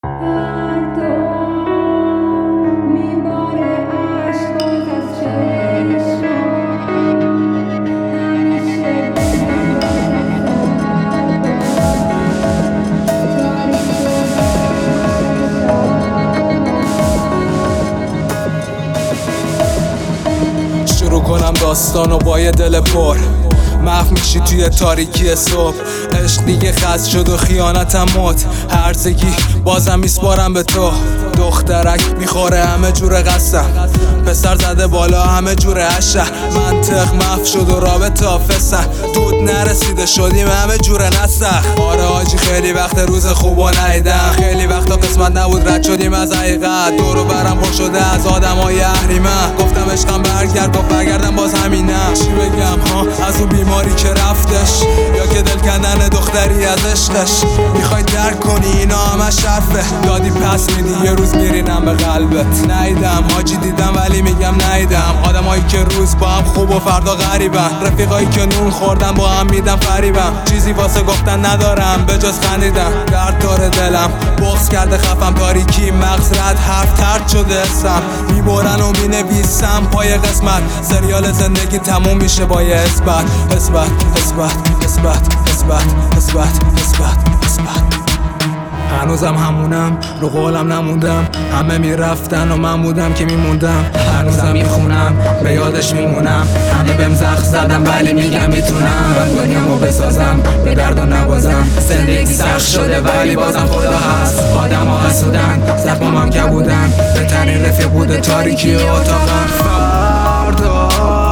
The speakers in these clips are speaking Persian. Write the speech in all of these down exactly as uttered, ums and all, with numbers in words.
شروع کنم داستانو با یه دل پر، محو میشی توی تاریکی صبح. عشق دیگه خست شد و خیانتم مت، هرزگی بازم میسپارم به تو. دخترک میخوره همه جور قسم، پسر زده بالا همه جور عشه. منطق محو شد و رابطه آفسن، دود نرسیده شدیم همه جور نسخ. آره آجی خیلی وقت روز خوبو ندیدم، خیلی وقتا قسمت نبود رد شدیم از حقیقت. دورو برم پر شده از آدمای اهریمن، گفتم عشقم برگرد گفت برگردم باز همینم. چی بگم ها از اون بیماری که رفتش، یا که دل کندن دختری از عشقش. میخوای درک کنی اینا همه شرفه، دادی پس میدی یه روز میرینم به قلبت. نیدم حاجی دیدم ولی میگم نیدم، آدمایی که روز با هم خوب و فردا غریبن، رفیقایی که نون خوردن با هم میدم فریبم. چیزی واسه گفتن ندارم به جز خندیدم، درد داره دلم بغض کرده خفم، تاریکی مغز رد حرف ترد شده اسم. میبرن و مینویسم پای قسمت، سریال زندگی تموم میشه با یه اثبات. اثبات اثبات اثبات اثبات اثبات اثبات اثبات. هنوزم همونم رو قولم نموندم، همه میرفتن و من بودم که میموندم. هنوزم میخونم به یادش میمونم، همه بهم زخم زدم ولی میگم میتونم دنیامو بسازم به درد و نوازم. زندگی سخت شده ولی بازم خدا هست، آدم ها حسودن زخمم هم که بودن، بهترین رفیق بوده تاریکی اتاقم. فردا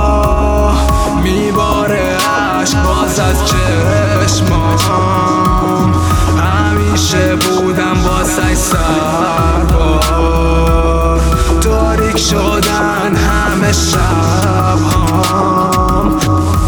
میباره عشق باز از چشمام، همیشه بودم واسه سربار، تاریک شدن همه شب‌هام.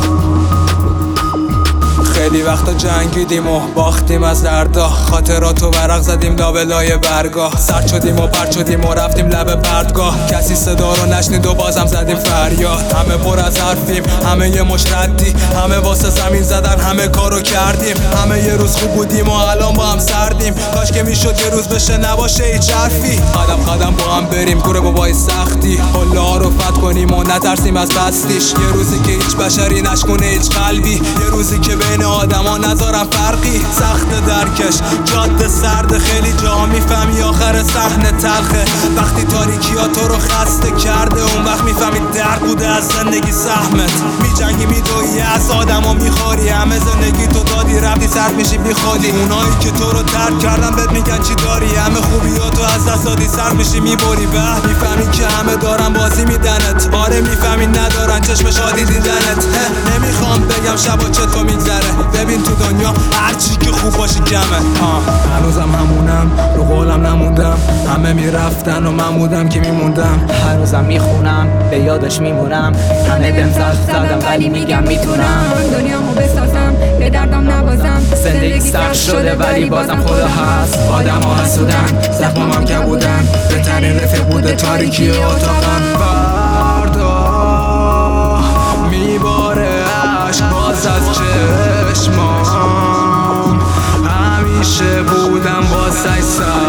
خیلی وقتا جنگیدیم و باختیم از دردا، خاطراتو ورق زدیم لابلای برگاه. سرد شدیم و پرد شدیم و رفتیم لب بردگاه، کسی صدا رو نشنید و بازم زدیم فریاد. همه پر از حرفیم همه یه مش ردی، همه واسه زمین زدن همه کارو کردیم. همه یه روز خوب بودیم و الان با هم سردیم، کاش که میشد یه روز بشه نباشه هیچ حرفی. قدم قدم با هم بریم گوره بابای سختی، حالا ها رو فتح کنیم و نترسیم از پستیش. یه روزی که هیچ بشری نشکنه هیچ قلبی، یه روزی که بین آدم ها نذارم فرقی. سخت درکش جاده سرد، خیلی جا میفهمی آخر صحنه تلخه. وقتی تاریکی ها تو رو خسته کرده، اون وقت میفهمی درد بوده از زندگی سهمت. میجنگی میدویی از آدم ها میخوری، همه زندگی تو دادی رفتی سرد میشی بی خودی. اونایی که تو رو ترک کردن بهت میگن چی داری، همه خوبی ها تو از دست دادی سرد میشی میبری. به میفهمی که همه دارن بازی میدنت، آره میفهمی ندارن چشم شادی دیدنت. نمیخوام بگم شبا چطور میگذره، ببین تو دنیا هرچی که خوب باشی کمه. هنوزم همونم رو قولم نموندم، همه میرفتن و من بودم که میموندم. هنوزم میخونم به یادش میمونم، همه بهم زخم زدم ولی میگم میتونم دنیامو بسازم به دردم نوازم. زندگی سخت شده ولی بازم خدا هست، آدم ها حسودن زخمم هم که بودن، بهترین رفیق بوده تاریکی اتاقم. فردا میباره عشق باز از چشمام، همیشه بودم واسه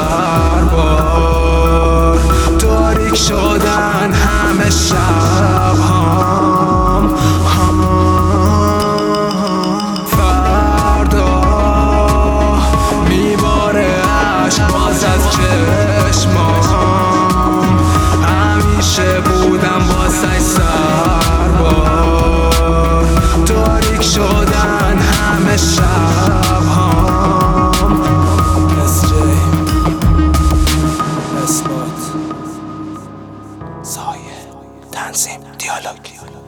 سربار، تاریک شدن همه شب‌هام. فردا میباره عشق باز از چشمام، همیشه بودم واسه سربار، تاریک شدن همه شب‌هام. اس جی اثبات سایه تنظیم دیالوگ.